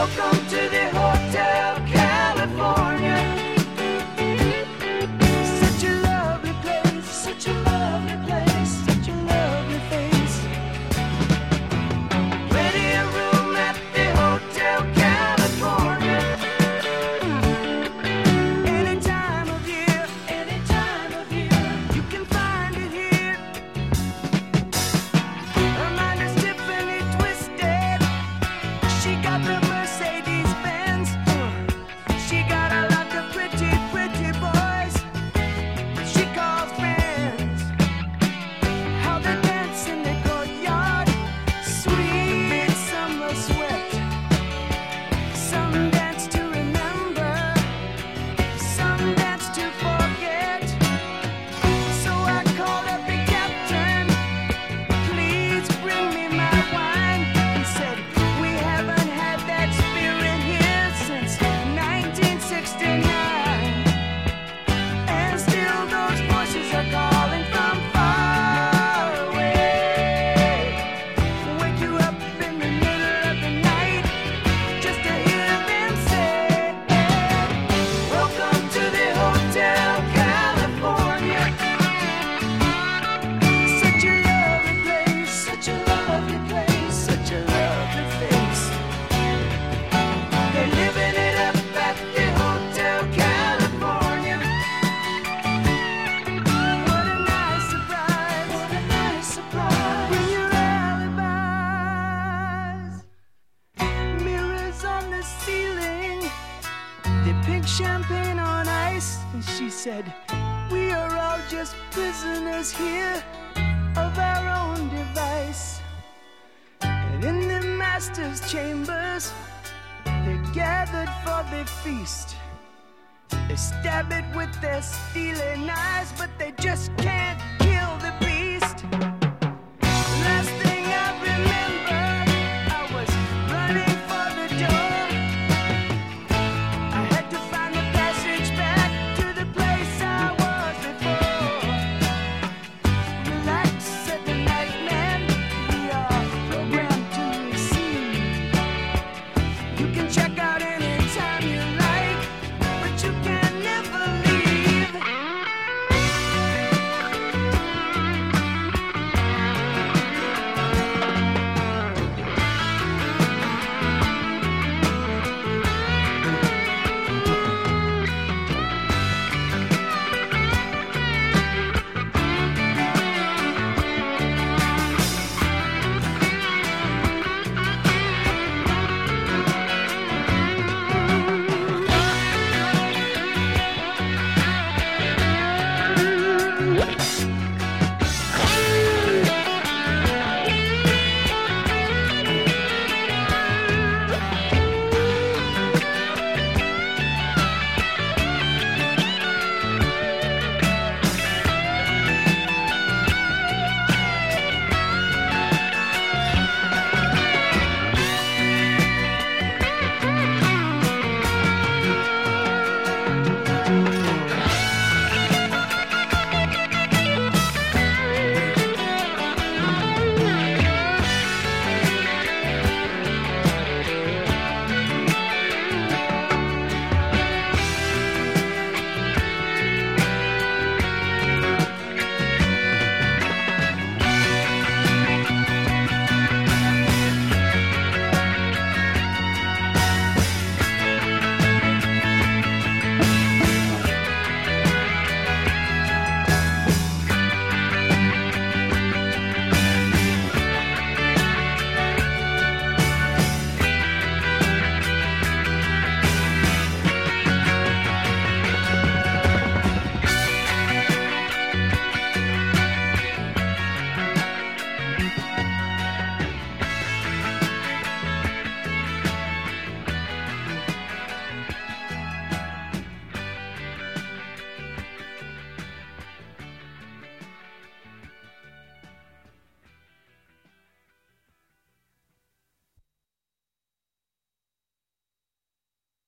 Welcome to the Hotel California. Such a lovely place, such a lovely place, such a lovely face. Plenty of room at the Hotel California. Any time of year, you can find it here. Her mind is Tiffany twisted. She got the Mercedes Benz. She got a lot of pretty, pretty boys she calls friends. How they dance in the courtyard, sweet summer sweat. Some dance to remember, some dance to forget. So I called up the captain, please bring me my wine. He said, we haven't had that spirit here since 1969. And still those voices are calling from far away. Wake you up in the middle of the night just to hear them say, welcome to the Hotel California. Such a lovely place, such a lovely place, such a lovely face. They're living it up at the Hotel California. What a nice surprise, what a nice surprise. Bring your alibis. Mirrors on the ceiling, the pink champagne on ice. And she said, we are all just prisoners here of our own device. And in the master's chambers, they're gathered for the feast. They stab it with their steely knives, but they just can't